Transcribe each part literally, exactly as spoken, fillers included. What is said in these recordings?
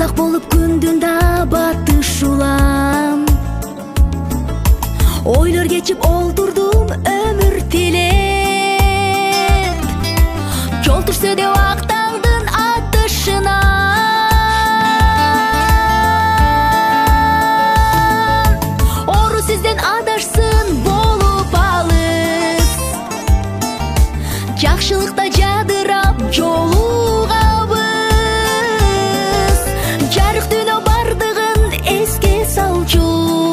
Тозак болуп күндүн да батышулам. Ойлор кечип олдурдум өмүр тилеп. Жол түшсө деп ак таңдын атышына. Ору сизден адашсын болуп алыс. Жакшылыкта жадырап жолугабыз. Жарык дүйнө бардыгын эске салчу.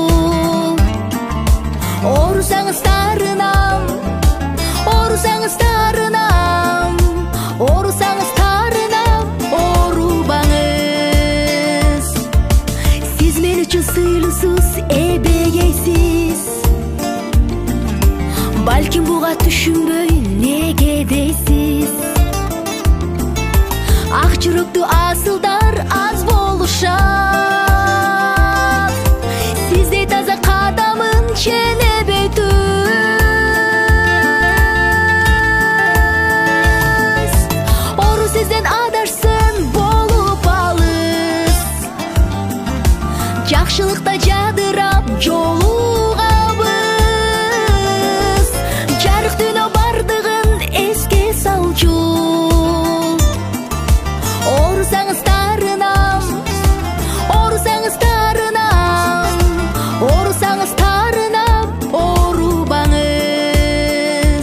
Орусаңыз тарынам, орусаңыз тарынам, орусаңыз тарынам, орубаңыз. Сиз мен үчүн сыйлуусуз, эбегейсиз. Балким буга түшүнбөй неге дейсиз. Ак жүрөктүү асылдар аз болушат. Сиздей таза кадамын ченебей түз. Ору сизден адашсын болуп алыс. Жакшылыкта жадырап жолугабыз. Жарык дүйнө бардыгын эске салчу. Орусаңыз тарынам, орусаңыз тарынам, орусаңыз тарынам, орубаңыз.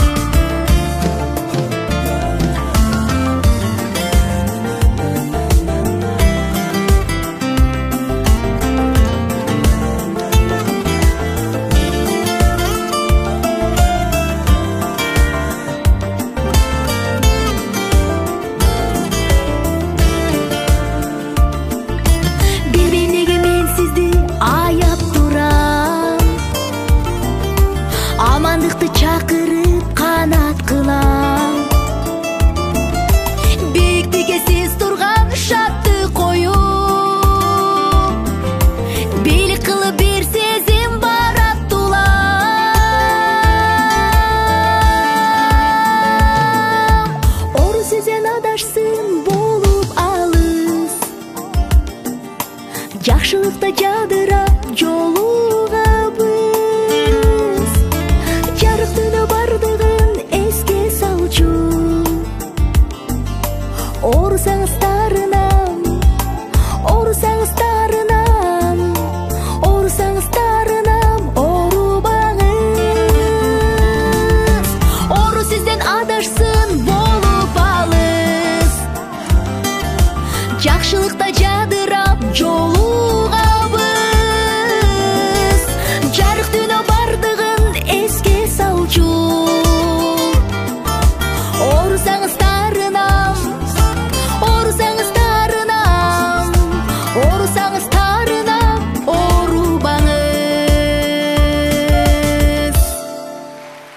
Билбейм неге мен сизди аяп турам. Амандыкты чакырып канат кылам. Бийиктикке сиз турган шатты коюп. Бийлик кылып бир сезим бар аттулам. Ору сизден адашсын болуп алыс. Жакшылыкта жадырап жолугабыз. Жарык дүйнө бардыгын эске салчу. Орусаңыз тарынам, орусаңыз тарынам, орусаңыз тарынам, орубаңыз. Ору сизден адашсын